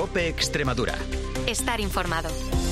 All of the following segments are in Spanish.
COPE Extremadura. Estar informado.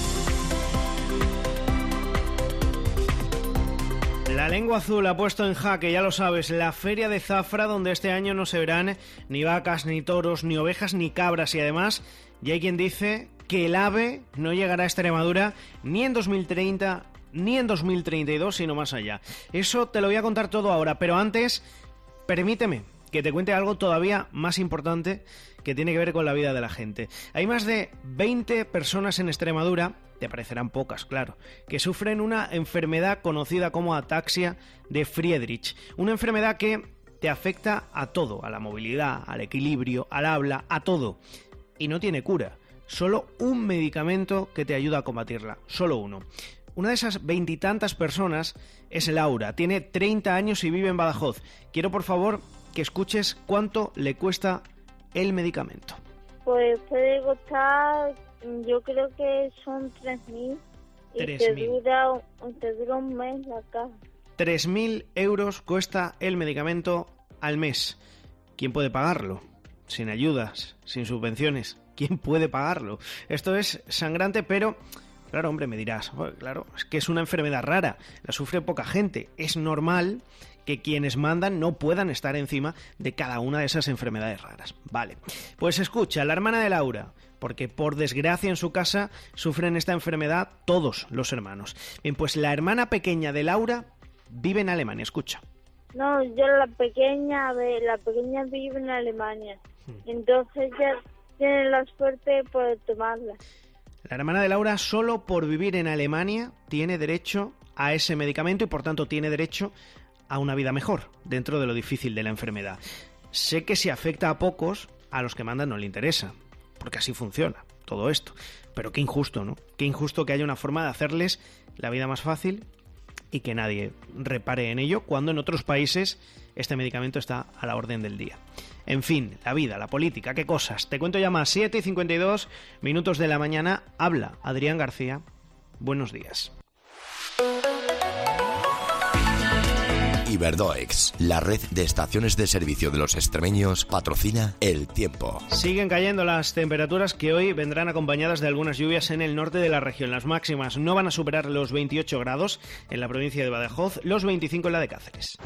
La Lengua Azul ha puesto en jaque, ya lo sabes, la feria de Zafra, donde este año no se verán ni vacas, ni toros, ni ovejas, ni cabras. Y además, ya hay quien dice que el ave no llegará a Extremadura ni en 2030 ni en 2032, sino más allá. Eso te lo voy a contar todo ahora, pero antes, permíteme que te cuente algo todavía más importante que tiene que ver con la vida de la gente. Hay más de 20 personas en Extremadura, te parecerán pocas, claro, que sufren una enfermedad conocida como ataxia de Friedrich. Una enfermedad que te afecta a todo, a la movilidad, al equilibrio, al habla, a todo. Y no tiene cura. Solo un medicamento que te ayuda a combatirla. Solo uno. Una de esas 20 y tantas personas es Laura. Tiene 30 años y vive en Badajoz. Quiero, por favor, que escuches cuánto le cuesta el medicamento. Pues puede costar, yo creo que son 3.000 y 3.000. te dura un mes la caja. 3.000 euros cuesta el medicamento al mes. ¿Quién puede pagarlo? Sin ayudas, sin subvenciones. ¿Quién puede pagarlo? Esto es sangrante, pero... Claro, hombre, me dirás, claro, es que es una enfermedad rara, la sufre poca gente. Es normal que quienes mandan no puedan estar encima de cada una de esas enfermedades raras. Vale, pues escucha, la hermana de Laura, porque por desgracia en su casa sufren esta enfermedad todos los hermanos. Bien, pues la hermana pequeña de Laura vive en Alemania, escucha. No, yo la pequeña vive en Alemania, entonces ya tiene la suerte de poder tomarla. La hermana de Laura, solo por vivir en Alemania, tiene derecho a ese medicamento y por tanto tiene derecho a una vida mejor dentro de lo difícil de la enfermedad. Sé que si afecta a pocos, a los que mandan no le interesa, porque así funciona todo esto. Pero qué injusto, ¿no? Qué injusto que haya una forma de hacerles la vida más fácil y que nadie repare en ello, cuando en otros países este medicamento está a la orden del día. En fin, la vida, la política, qué cosas. Te cuento ya más. 7:52 minutos de la mañana. Habla Adrián García. Buenos días. Iberdoex, la red de estaciones de servicio de los extremeños, patrocina El Tiempo. Siguen cayendo las temperaturas, que hoy vendrán acompañadas de algunas lluvias en el norte de la región. Las máximas no van a superar los 28 grados en la provincia de Badajoz, los 25 en la de Cáceres.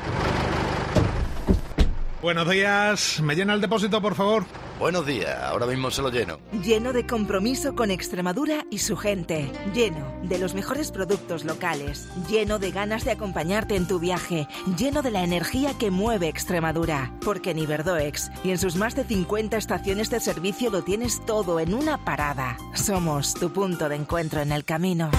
Buenos días, ¿me llena el depósito, por favor? Buenos días, ahora mismo se lo lleno. Lleno de compromiso con Extremadura y su gente. Lleno de los mejores productos locales. Lleno de ganas de acompañarte en tu viaje. Lleno de la energía que mueve Extremadura. Porque en Iberdoex y en sus más de 50 estaciones de servicio lo tienes todo en una parada. Somos tu punto de encuentro en el camino.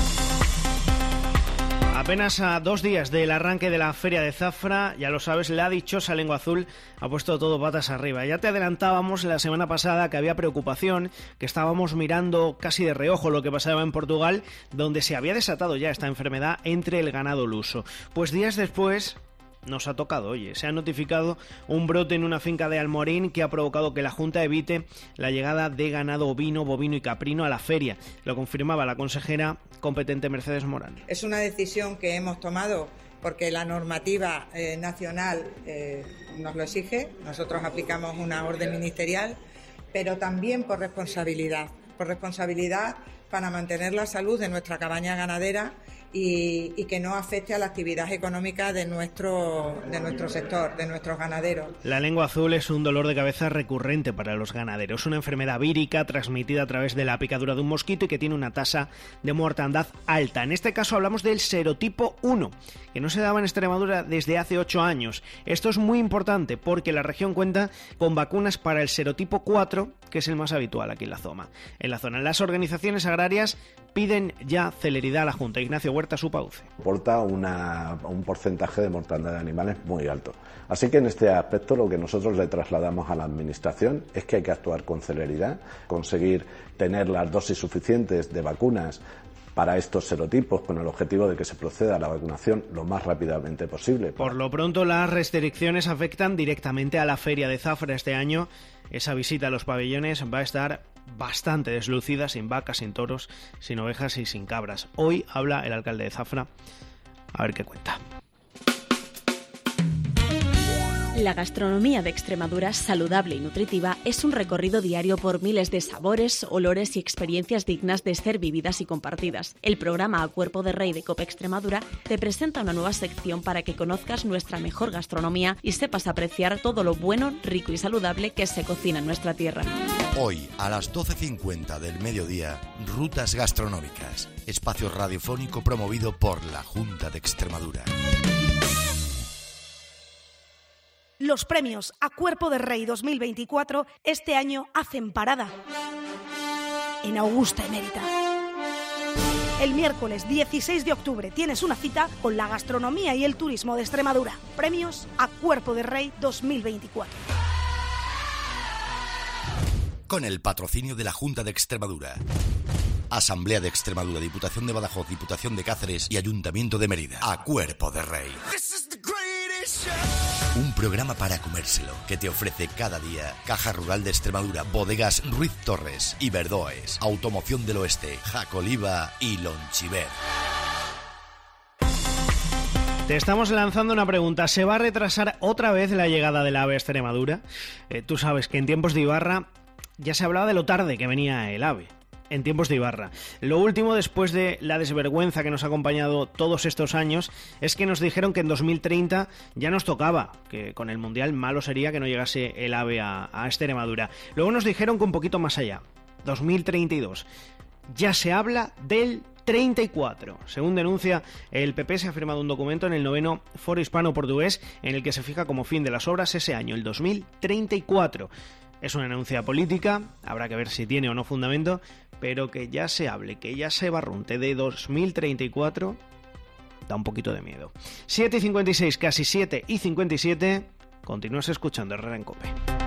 Apenas a 2 días del arranque de la Feria de Zafra, ya lo sabes, la dichosa Lengua Azul ha puesto todo patas arriba. Ya te adelantábamos la semana pasada que había preocupación, que estábamos mirando casi de reojo lo que pasaba en Portugal, donde se había desatado ya esta enfermedad entre el ganado luso. Pues días después nos ha tocado, oye, se ha notificado un brote en una finca de Almorín que ha provocado que la Junta evite la llegada de ganado ovino, bovino y caprino a la feria. Lo confirmaba la consejera competente Mercedes Morán. Es una decisión que hemos tomado porque la normativa nacional nos lo exige. Nosotros aplicamos una orden ministerial, pero también por responsabilidad para mantener la salud de nuestra cabaña ganadera y que no afecte a la actividad económica de nuestro sector, de nuestros ganaderos. La lengua azul es un dolor de cabeza recurrente para los ganaderos, una enfermedad vírica transmitida a través de la picadura de un mosquito y que tiene una tasa de mortandad alta. En este caso hablamos del serotipo 1, que no se daba en Extremadura desde hace 8 años. Esto es muy importante porque la región cuenta con vacunas para el serotipo 4, que es el más habitual aquí en la zona. Las organizaciones agrarias piden ya celeridad a la Junta. Ignacio Huerta Supauce. Aporta un porcentaje de mortandad de animales muy alto. Así que en este aspecto lo que nosotros le trasladamos a la Administración es que hay que actuar con celeridad, conseguir tener las dosis suficientes de vacunas para estos serotipos con el objetivo de que se proceda a la vacunación lo más rápidamente posible. Por lo pronto, las restricciones afectan directamente a la Feria de Zafra este año. Esa visita a los pabellones va a estar bastante deslucida, sin vacas, sin toros, sin ovejas y sin cabras. Hoy habla el alcalde de Zafra, a ver qué cuenta. La gastronomía de Extremadura, saludable y nutritiva, es un recorrido diario por miles de sabores, olores y experiencias dignas de ser vividas y compartidas. El programa A Cuerpo de Rey de COPE Extremadura te presenta una nueva sección para que conozcas nuestra mejor gastronomía y sepas apreciar todo lo bueno, rico y saludable que se cocina en nuestra tierra. Hoy, a las 12:50 del mediodía, Rutas Gastronómicas, espacio radiofónico promovido por la Junta de Extremadura. Los premios A Cuerpo de Rey 2024 este año hacen parada en Augusta Emérita. El miércoles 16 de octubre tienes una cita con la gastronomía y el turismo de Extremadura. Premios A Cuerpo de Rey 2024. Con el patrocinio de la Junta de Extremadura, Asamblea de Extremadura, Diputación de Badajoz, Diputación de Cáceres y Ayuntamiento de Mérida. A Cuerpo de Rey. Un programa para comérselo que te ofrece cada día Caja Rural de Extremadura, Bodegas Ruiz Torres y Verdoes, Automoción del Oeste, Jacoliva y Lonchiver. Te estamos lanzando una pregunta. ¿Se va a retrasar otra vez la llegada del AVE a Extremadura? Tú sabes que en tiempos de Ibarra ya se hablaba de lo tarde que venía el AVE. En tiempos de Ibarra. Lo último, después de la desvergüenza que nos ha acompañado todos estos años, es que nos dijeron que en 2030 ya nos tocaba, que con el Mundial malo sería que no llegase el AVE a Extremadura. Luego nos dijeron que un poquito más allá, 2032. Ya se habla del 34. Según denuncia el PP, se ha firmado un documento en el 9º Foro Hispano-Portugués en el que se fija como fin de las obras ese año, el 2034. Es una denuncia política, habrá que ver si tiene o no fundamento, pero que ya se hable, que ya se barrunte de 2034, da un poquito de miedo. 7:56, casi 7:57, continúas escuchando Herrera en COPE.